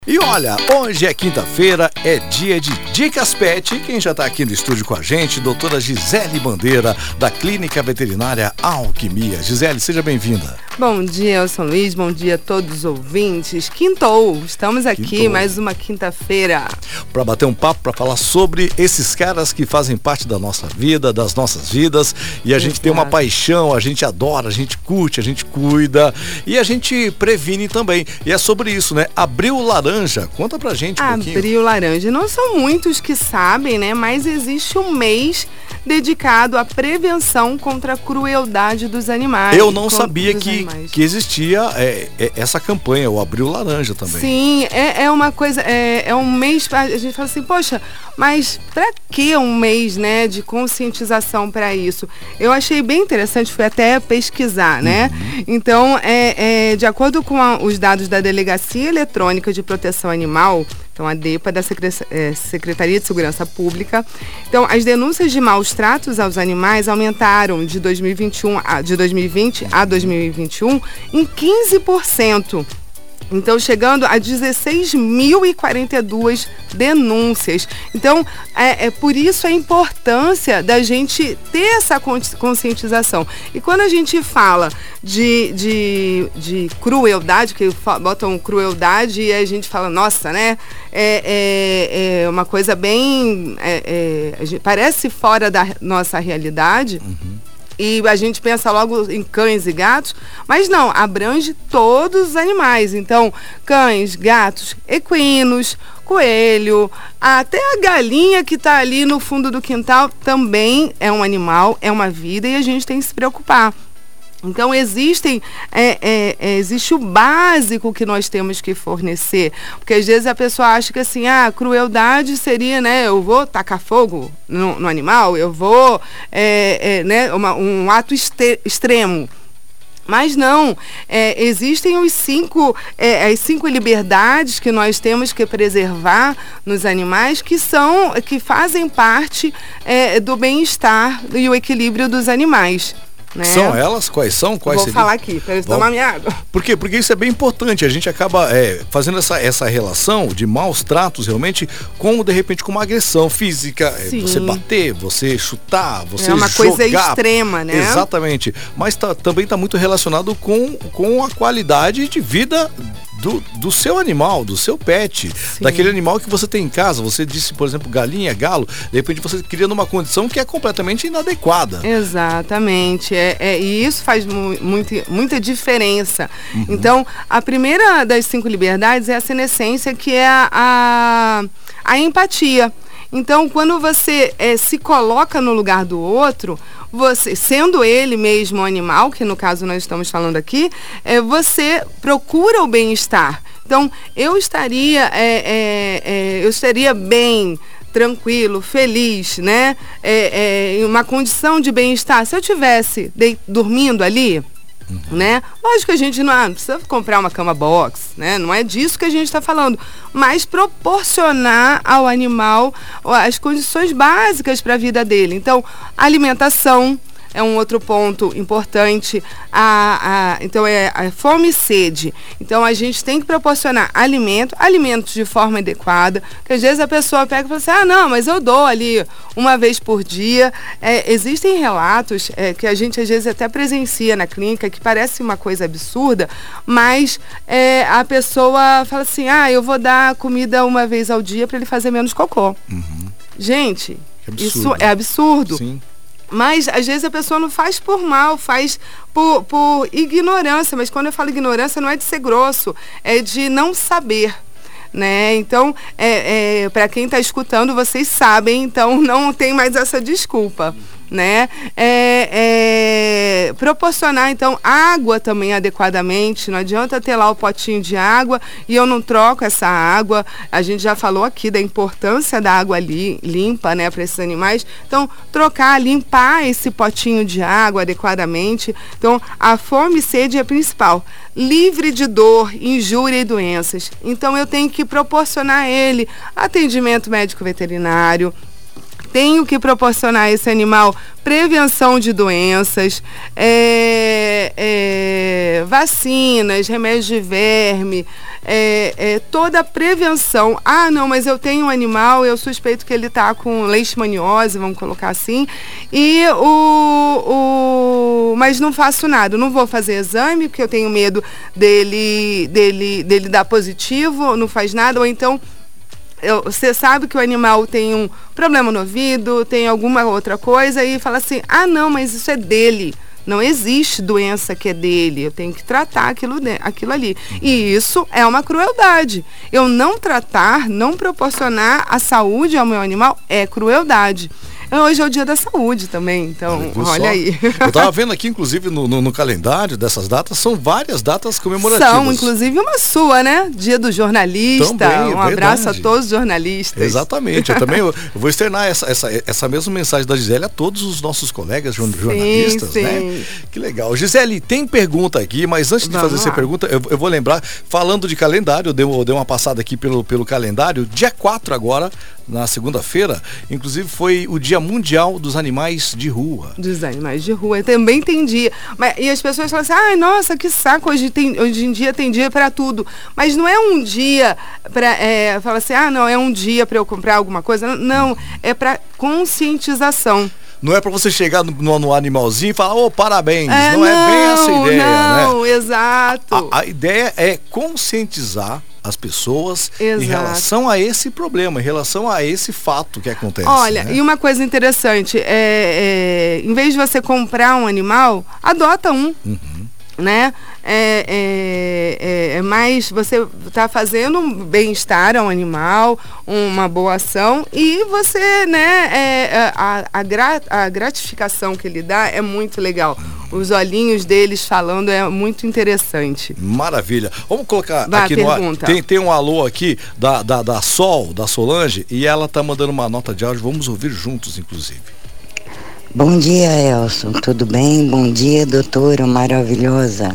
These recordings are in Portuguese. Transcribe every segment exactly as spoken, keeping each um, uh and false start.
E olha, hoje é quinta-feira, é dia de Dicas Pet. Quem já está aqui no estúdio com a gente, doutora Gisele Bandeira, da Clínica Veterinária Alquimia. Gisele, seja bem-vinda. Bom dia, São Luís, bom dia a todos os ouvintes. Quintou, estamos aqui, Quintou. mais uma quinta-feira. Para bater um papo, para falar sobre esses caras que fazem parte da nossa vida, das nossas vidas. E a Exato. gente tem uma paixão, a gente adora, a gente curte, a gente cuida. E a gente previne também. E é sobre isso, né? Abril Laranja. Conta pra gente um pouquinho. Abril Laranja. Não são muitos que sabem, né? Mas existe um mês dedicado à prevenção contra a crueldade dos animais. Eu não sabia que, que existia é, é, essa campanha, o Abril Laranja também. Sim, é, é uma coisa, é, é um mês, a gente fala assim, poxa, mas pra que um mês, né, de conscientização para isso? Eu achei bem interessante, fui até pesquisar, né? Uhum. Então, é, é, de acordo com a, os dados da Delegacia Eletrônica de Proteção Animal, então a DEPA, da Secretaria de Segurança Pública. Então, as denúncias de maus tratos aos animais aumentaram de dois mil e vinte e um a, de dois mil e vinte a dois mil e vinte e um em quinze por cento. Então, chegando a dezesseis mil e quarenta e duas denúncias. Então, é, é por isso a importância da gente ter essa conscientização. E quando a gente fala de, de, de crueldade, que botam crueldade e a gente fala, nossa, né? É, é, é uma coisa bem... É, é, parece fora da nossa realidade. Uhum. E a gente pensa logo em cães e gatos, mas não, abrange todos os animais. Então, cães, gatos, equinos, coelho, até a galinha que está ali no fundo do quintal também é um animal, é uma vida e a gente tem que se preocupar. Então, existem, é, é, é, existe o básico que nós temos que fornecer. Porque às vezes a pessoa acha que assim, ah, crueldade seria, né, eu vou tacar fogo no, no animal, eu vou, é, é, né, uma, um ato este, extremo. Mas não, é, existem os cinco, é, as cinco liberdades que nós temos que preservar nos animais, que são, que fazem parte é, do bem-estar e o equilíbrio dos animais. Né? São elas? Quais são? Quais Vou seriam? falar aqui, para eu tomar minha água. Por quê? Porque isso é bem importante. A gente acaba é, fazendo essa, essa relação de maus tratos realmente com, de repente, com uma agressão física. É, você bater, você chutar, você jogar. É uma jogar. coisa extrema, né? Exatamente. Mas tá, também está muito relacionado com, com a qualidade de vida Do, do seu animal, do seu pet, Sim. daquele animal que você tem em casa. Você disse, por exemplo, galinha, galo, de repente você cria numa condição que é completamente inadequada. Exatamente, é, é, e isso faz mu muito, muita diferença. Uhum. Então, a primeira das cinco liberdades é a senescência, que é a, a, a empatia. Então, quando você é, se coloca no lugar do outro, você, sendo ele mesmo um animal, que no caso nós estamos falando aqui, é, você procura o bem-estar. Então, eu estaria, é, é, é, eu estaria bem, tranquilo, feliz, né? É, é, em uma condição de bem-estar. Se eu estivesse dormindo ali, Uhum. né? Lógico que a gente não, ah, não precisa comprar uma cama box, né? Não é disso que a gente está falando, mas proporcionar ao animal as condições básicas para a vida dele. Então, alimentação é um outro ponto importante. A, a, então, é a fome e sede. Então, a gente tem que proporcionar alimento, alimentos de forma adequada, porque às vezes a pessoa pega e fala assim, ah, não, mas eu dou ali uma vez por dia. É, existem relatos é, que a gente às vezes até presencia na clínica, que parece uma coisa absurda, mas é, a pessoa fala assim, ah, eu vou dar comida uma vez ao dia para ele fazer menos cocô. Uhum. Gente, isso é absurdo. Sim. Mas, às vezes, a pessoa não faz por mal, faz por, por ignorância. Mas quando eu falo ignorância, não é de ser grosso, é de não saber. Né? Então, é, é, para quem está escutando, vocês sabem, então não tem mais essa desculpa. Né? É, é, proporcionar, então, água também adequadamente. Não adianta ter lá o potinho de água e eu não troco essa água. A gente já falou aqui da importância da água li, limpa, né, para esses animais. Então, trocar, limpar esse potinho de água adequadamente. Então, a fome e sede é a principal. Livre de dor, injúria e doenças. Então, eu tenho que proporcionar a ele atendimento médico veterinário, tenho que proporcionar a esse animal prevenção de doenças, é, é, vacinas, remédios de verme, é, é, toda a prevenção. Ah, não, mas eu tenho um animal, eu suspeito que ele está com leishmaniose, vamos colocar assim, e o, o, mas não faço nada, não vou fazer exame, porque eu tenho medo dele, dele, dele dar positivo, não faz nada, ou então eu, você sabe que o animal tem um problema no ouvido, tem alguma outra coisa, e fala assim, ah não, mas isso é dele. Não existe doença que é dele, eu tenho que tratar aquilo, de, aquilo ali. E isso é uma crueldade. Eu não tratar, não proporcionar a saúde ao meu animal é crueldade. Hoje é o dia da saúde também, então olha, olha aí. Eu estava vendo aqui, inclusive, no, no, no calendário dessas datas, são várias datas comemorativas. São, inclusive, uma sua, né? Dia do jornalista. Também, um verdade. Abraço a todos os jornalistas. Exatamente, eu também eu, eu vou externar essa, essa, essa mesma mensagem da Gisele a todos os nossos colegas jornalistas, sim, sim. né? Que legal. Gisele, tem pergunta aqui, mas antes de Vamos fazer lá. essa pergunta, eu, eu vou lembrar, falando de calendário, eu dei, eu dei uma passada aqui pelo, pelo calendário, dia quatro agora, na segunda-feira, inclusive foi o Dia Mundial dos Animais de Rua. Dos animais de rua, também tem dia. Mas, e as pessoas falam assim, ai, nossa, que saco, hoje, tem, hoje em dia tem dia para tudo. Mas não é um dia para, é, fala assim, ah, não, é um dia para eu comprar alguma coisa. Não, é para conscientização. Não é para você chegar no, no, no animalzinho e falar, ô, oh, parabéns. É, não, não é bem essa ideia, não, né? Exato. A, a ideia é conscientizar as pessoas Exato. em relação a esse problema, em relação a esse fato que acontece. Olha, né? E uma coisa interessante, é, é, em vez de você comprar um animal, adota um. Uhum. Né? É, é, é, é mais, você está fazendo um bem-estar ao animal, uma boa ação, e você, né, é, a, a, gra, a gratificação que ele dá é muito legal. Os olhinhos deles falando é muito interessante. Maravilha. Vamos colocar Vai, aqui pergunta. no ar. Tem, tem um alô aqui da, da, da Sol, da Solange, e ela tá mandando uma nota de áudio. Vamos ouvir juntos, inclusive. Bom dia, Elson. Tudo bem? Bom dia, doutora maravilhosa.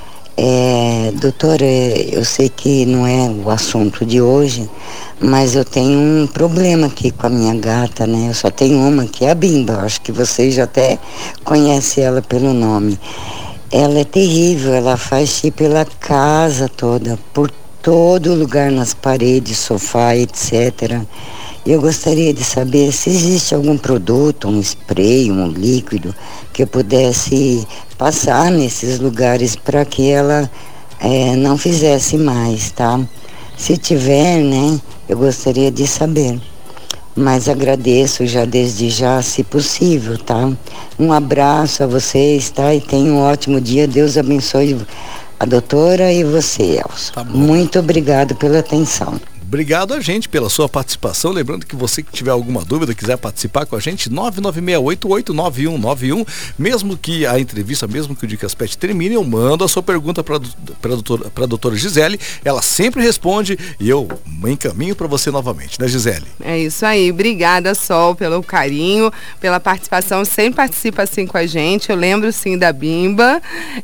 É, doutora, eu sei que não é o assunto de hoje, mas eu tenho um problema aqui com a minha gata, né? Eu só tenho uma, que é a Bimba. Acho que vocês já até conhecem ela pelo nome. Ela é terrível, ela faz xixi pela casa toda, por todo lugar, nas paredes, sofá, etcétera. Eu gostaria de saber se existe algum produto, um spray, um líquido, que eu pudesse passar nesses lugares para que ela é, não fizesse mais, tá? Se tiver, né, eu gostaria de saber. Mas agradeço já desde já, se possível, tá? Um abraço a vocês, tá? E tenham um ótimo dia. Deus abençoe a doutora e você, Elson. Tá bom. Muito obrigado pela atenção. Obrigado a gente pela sua participação. Lembrando que você que tiver alguma dúvida, quiser participar com a gente, nove nove seis oito oito nove um nove um. Mesmo que a entrevista, mesmo que o Dicas Pet termine, eu mando a sua pergunta para a doutora, para a doutora Gisele. Ela sempre responde e eu encaminho para você novamente, né, Gisele? É isso aí. Obrigada, Sol, pelo carinho, pela participação. Sempre participa assim com a gente. Eu lembro sim da Bimba.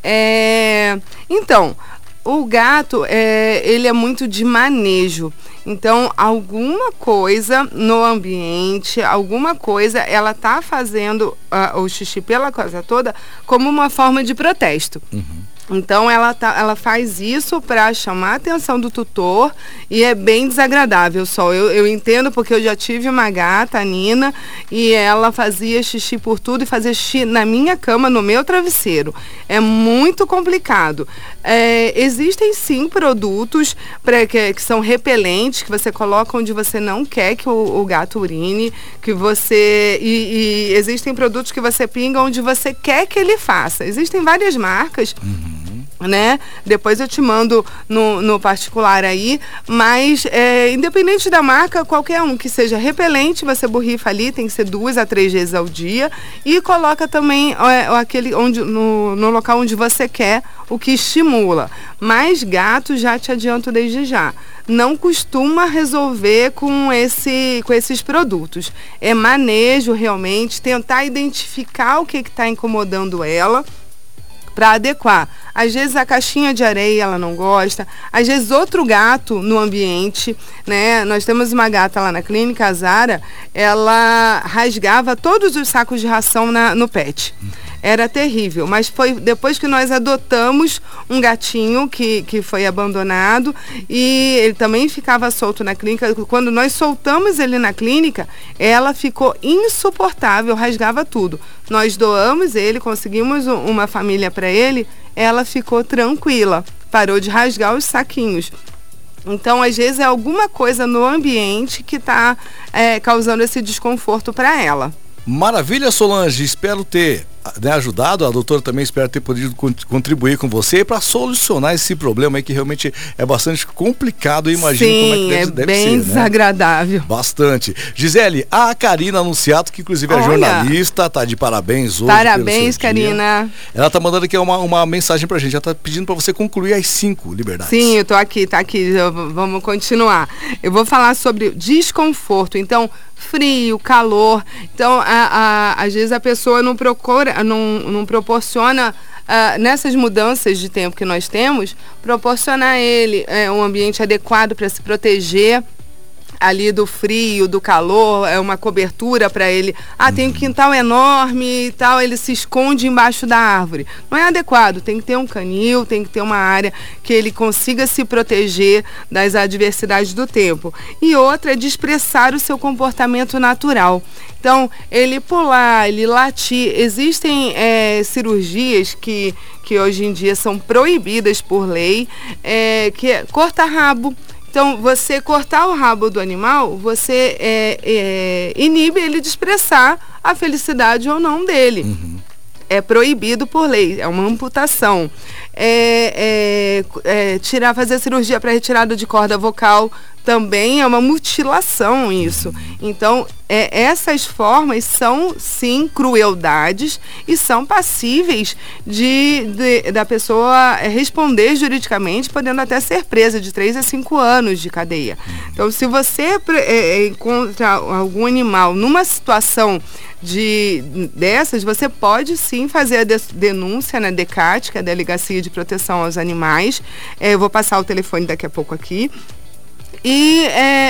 É... Então, o gato, é, ele é muito de manejo. Então, alguma coisa no ambiente, alguma coisa, ela tá fazendo uh, o xixi pela casa toda como uma forma de protesto. Uhum. Então, ela, tá, ela faz isso para chamar a atenção do tutor e é bem desagradável, só. Eu, eu entendo porque eu já tive uma gata, a Nina, e ela fazia xixi por tudo e fazia xixi na minha cama, no meu travesseiro. É muito complicado. É, existem, sim, produtos pra, que, que são repelentes, que você coloca onde você não quer que o, o gato urine, que você... E, e existem produtos que você pinga onde você quer que ele faça. Existem várias marcas... Uhum. Né? Depois eu te mando no, no particular aí, mas é, independente da marca, qualquer um que seja repelente, você borrifa ali, tem que ser duas a três vezes ao dia, e coloca também é, aquele onde, no, no local onde você quer, o que estimula. Mas gato, já te adianto desde já, não costuma resolver com, esse, com esses produtos. É manejo realmente, tentar identificar o que está incomodando ela. para adequar. Às vezes a caixinha de areia ela não gosta, às vezes outro gato no ambiente, né? Nós temos uma gata lá na clínica, a Zara, ela rasgava todos os sacos de ração na, no pet. Era terrível, mas foi depois que nós adotamos um gatinho que, que foi abandonado e ele também ficava solto na clínica. Quando nós soltamos ele na clínica, ela ficou insuportável, rasgava tudo. Nós doamos ele, conseguimos uma família para ele, ela ficou tranquila, parou de rasgar os saquinhos. Então, às vezes, é alguma coisa no ambiente que está é, causando esse desconforto para ela. Maravilha, Solange, espero ter né, ajudado, a doutora também espero ter podido contribuir com você para solucionar esse problema aí que realmente é bastante complicado, eu imagino. Sim, como é que deve, é deve bem ser, desagradável. Né? Bastante. Gisele, a Karina Anunciato, que inclusive é Olha, jornalista, tá de parabéns hoje. Parabéns, Karina. Ela tá mandando aqui uma, uma mensagem pra gente, ela tá pedindo para você concluir as cinco liberdades. Sim, eu tô aqui, tá aqui, eu, vamos continuar. Eu vou falar sobre desconforto, então frio, calor, então a, a, às vezes a pessoa não procura, não, não proporciona uh, nessas mudanças de tempo que nós temos, proporcionar a ele é, um ambiente adequado para se proteger ali do frio, do calor, é uma cobertura para ele. Ah, tem um quintal enorme e tal, ele se esconde embaixo da árvore. Não é adequado, tem que ter um canil, tem que ter uma área que ele consiga se proteger das adversidades do tempo. E outra é de expressar o seu comportamento natural. Então, ele pular, ele latir. Existem é, cirurgias que, que hoje em dia são proibidas por lei, é, que é cortar rabo. Então, você cortar o rabo do animal, você é, é, inibe ele de expressar a felicidade ou não dele. Uhum. É proibido por lei, é uma amputação. É, é, é, tirar, fazer cirurgia para retirada de corda vocal também é uma mutilação isso. Então, é, essas formas são, sim, crueldades e são passíveis de, de, da pessoa responder juridicamente, podendo até ser presa de três a cinco anos de cadeia. Então, se você é, encontra algum animal numa situação de, dessas, você pode, sim, fazer a de, denúncia na DECAT, que é a Delegacia de Proteção aos Animais. É, eu vou passar o telefone daqui a pouco aqui. E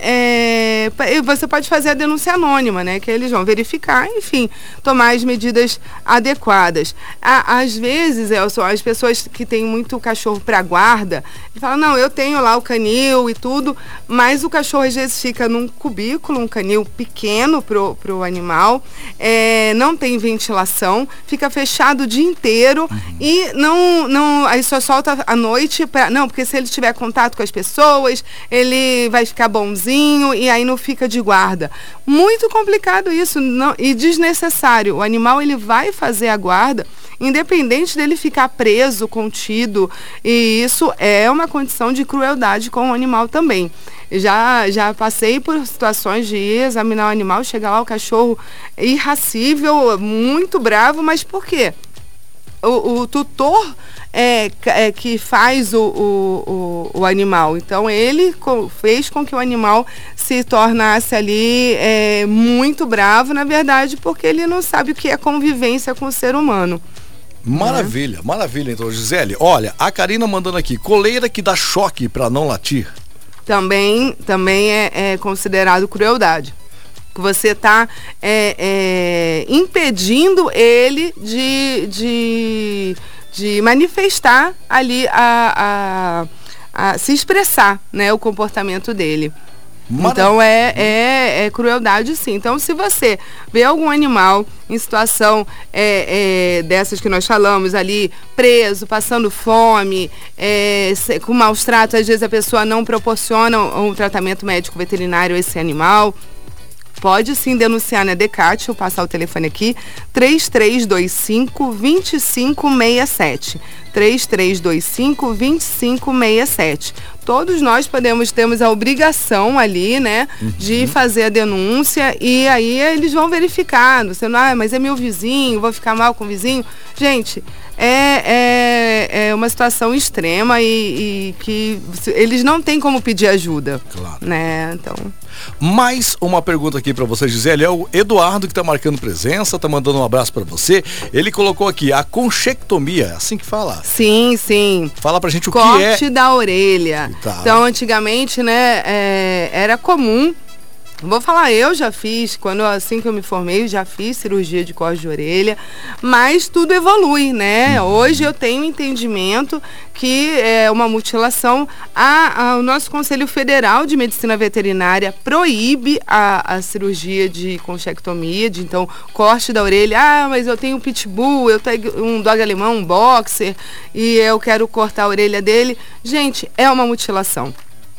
é, é, você pode fazer a denúncia anônima, né? Que eles vão verificar, enfim, tomar as medidas adequadas. À, às vezes, Elson, as pessoas que têm muito cachorro para guarda, falam, não, eu tenho lá o canil e tudo, mas o cachorro às vezes fica num cubículo, um canil pequeno pro, pro animal, é, não tem ventilação, fica fechado o dia inteiro uhum. e não, não, aí só solta à noite, pra, não, porque se ele tiver contato com as pessoas, ele vai ficar bonzinho e aí não fica de guarda. Muito complicado isso não, e desnecessário. O animal ele vai fazer a guarda independente dele ficar preso, contido, e isso é uma condição de crueldade com o animal também. Já, já passei por situações de ir examinar o animal, chega lá o cachorro irracível, muito bravo, mas por quê? O, o tutor é, é que faz o, o, o, o animal. Então, ele co- fez com que o animal se tornasse ali é, muito bravo, na verdade, porque ele não sabe o que é convivência com o ser humano. Maravilha, né? Maravilha. Então, Gisele, olha, a Karina mandando aqui, coleira que dá choque para não latir. Também, também é, é considerado crueldade. Você está é, é, impedindo ele de, de, de manifestar ali, a, a, a se expressar, né, o comportamento dele. Maravilha. Então é, é, é crueldade, sim. Então, se você vê algum animal em situação é, é, dessas que nós falamos ali, preso, passando fome, é, com maus tratos, às vezes a pessoa não proporciona um tratamento médico veterinário a esse animal, pode sim denunciar na DECAT, vou passar o telefone aqui, três três dois cinco, dois cinco seis sete. três três dois cinco, dois cinco seis sete. Todos nós podemos, temos a obrigação ali, né, uhum. de fazer a denúncia e aí eles vão verificar, você não, ah, mas é meu vizinho, vou ficar mal com o vizinho. Gente, é, é, é uma situação extrema e, e que eles não têm como pedir ajuda. Claro. Né? Então... Mais uma pergunta aqui para você, Gisele. É o Eduardo que tá marcando presença, tá mandando um abraço para você. Ele colocou aqui a conchectomia, é assim que fala? Sim, sim. Fala pra gente o Corte que é. Corte da orelha. Tá. Então, antigamente, né, é, era comum. Vou falar, eu já fiz, quando assim que eu me formei, eu já fiz cirurgia de corte de orelha, mas tudo evolui, né? Uhum. Hoje eu tenho entendimento que é uma mutilação. A, a, o nosso Conselho Federal de Medicina Veterinária proíbe a, a cirurgia de conchectomia, de então corte da orelha. Ah, mas eu tenho um pitbull, eu tenho um dog alemão, um boxer, e eu quero cortar a orelha dele. Gente, é uma mutilação.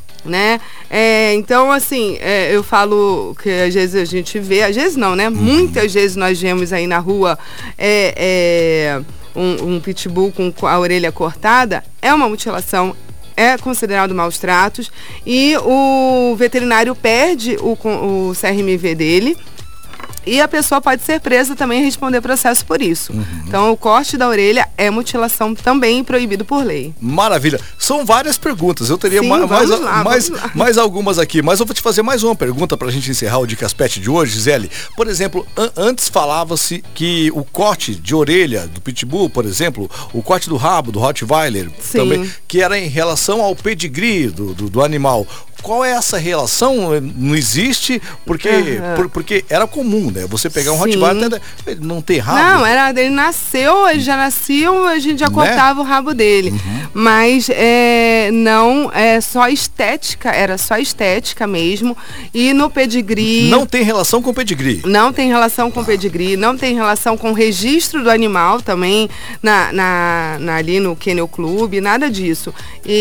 Né? É, então, assim, é, eu falo que às vezes a gente vê, às vezes não, né? Uhum. Muitas vezes nós vemos aí na rua é, é, um, um pitbull com a orelha cortada, é uma mutilação, é considerado maus tratos e o veterinário perde o, o C R M V dele. E a pessoa pode ser presa também e responder processo por isso. Uhum. Então, o corte da orelha é mutilação também proibido por lei. Maravilha. São várias perguntas. Eu teria Sim, ma mais, lá, mais, mais algumas aqui. Mas eu vou te fazer mais uma pergunta para a gente encerrar o Dicas Pet de hoje, Gisele. Por exemplo, an antes falava-se que o corte de orelha do pitbull, por exemplo, o corte do rabo do Rottweiler, também, que era em relação ao pedigree do, do, do animal. Qual é essa relação? Não existe, porque, uhum. por, porque era comum, né? Você pegar um Rottweiler, ele não tem rabo. Não, era, ele nasceu, ele já nasceu, a gente já né? cortava o rabo dele. Uhum. Mas é, não, é só estética, era só estética mesmo. E no pedigree... Não tem relação com o pedigree? Não tem relação com o ah. pedigree, não tem relação com o registro do animal também, na, na, na, ali no Kennel Club, nada disso.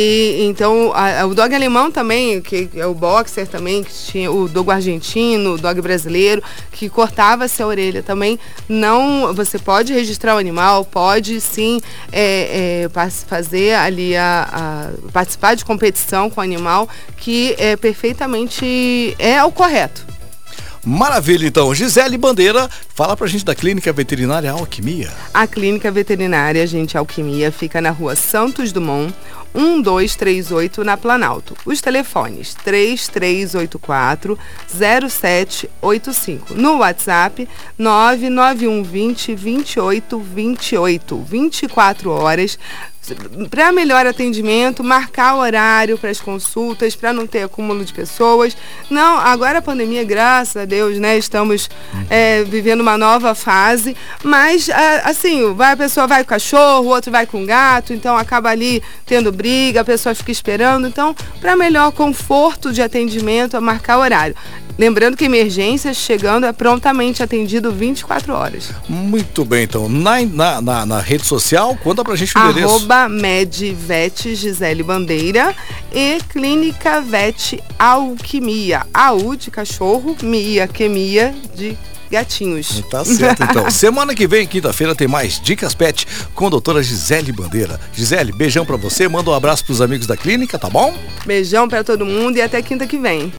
E então, a, o dog alemão também... que é o boxer também, que tinha o dogo argentino, o dog brasileiro, que cortava-se a orelha também. Não, você pode registrar o animal, pode sim é, é, fazer ali a, a participar de competição com o animal, que é perfeitamente é o correto. Maravilha, então. Gisele Bandeira, fala pra gente da Clínica Veterinária Alquimia. A Clínica Veterinária, gente, Alquimia, fica na rua Santos Dumont, um dois três oito, na Planalto. Os telefones três três oito quatro, zero sete oito cinco. No WhatsApp nove nove um vinte, vinte e oito vinte e oito, vinte e quatro horas. Para melhor atendimento, marcar o horário para as consultas, para não ter acúmulo de pessoas. Não, agora a pandemia, graças a Deus, né, estamos é, vivendo uma nova fase, mas assim, vai, a pessoa vai com o cachorro, o outro vai com o gato, então acaba ali tendo briga, a pessoa fica esperando. Então, para melhor conforto de atendimento, é marcar o horário. Lembrando que emergências chegando é prontamente atendido vinte e quatro horas. Muito bem, então. Na, na, na, na rede social, conta pra gente o endereço. Arroba Medvet Gisele Bandeira e Clínica Vet Alquimia. A U de cachorro, Mia, Quemia de gatinhos. Tá certo, então. Semana que vem, quinta-feira, tem mais Dicas Pet com a doutora Gisele Bandeira. Gisele, beijão pra você, manda um abraço pros amigos da clínica, tá bom? Beijão pra todo mundo e até quinta que vem.